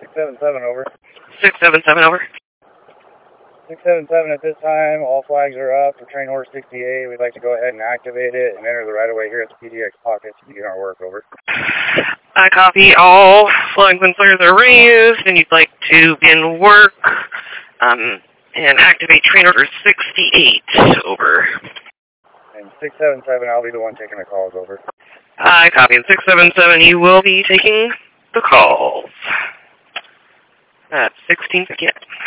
677 over. 677 over. 677 at this time. All flags are up for train horse 68. We'd like to go ahead and activate it and enter the right-of-way here at the PDX pocket to begin our work. Over. I copy. All flags and flares are raised, and you'd like to begin work and activate train order 68. Over. And 677, I'll be the one taking the calls. Over. I copy. And 677, you will be taking the calls. That's 1658.